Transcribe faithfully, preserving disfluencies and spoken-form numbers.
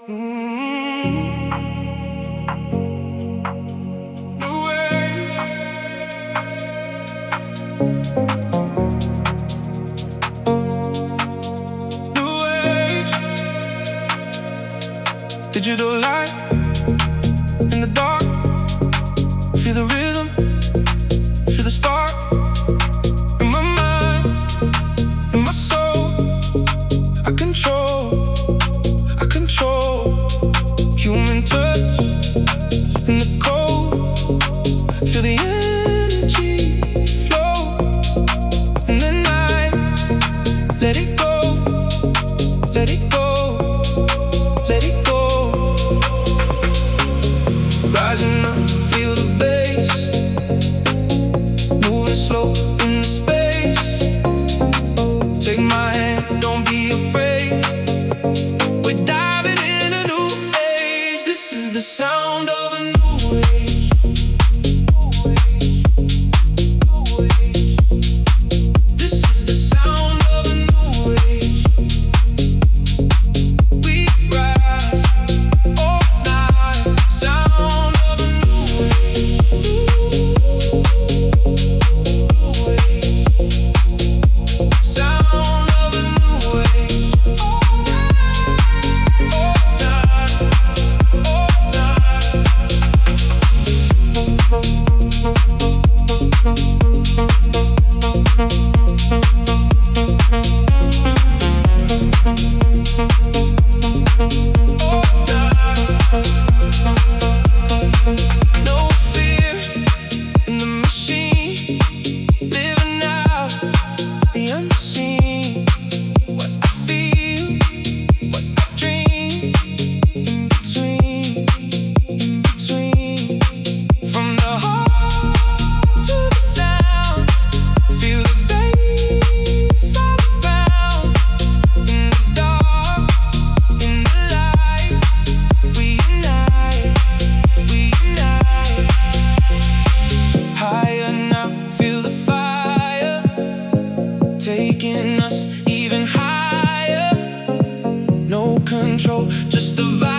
New wave. New wave. Digital light in the dark. Feel the rhythm, feel the spark in my mind, in my soul. I control, I control human touch in the cold. Feel the energy flow in the night. Let it go, let it go, let it go. Rising up, feel the bass, moving slow in space. Take my hand, don't be afraid. We're diving in a new age. This is the sound of a new age. This is the sound of a new age. We rise all night. Sound of a new age. New age. Sound of a new age. All night, all night. No fear in the machine, living out the unseen. What I feel, what I dream, in between, in between. From the heart to the sound, feel the bass all around. In the dark, in the light, we unite, we unite. Higher now, feel the fire taking us even higher. No control, just a vibe.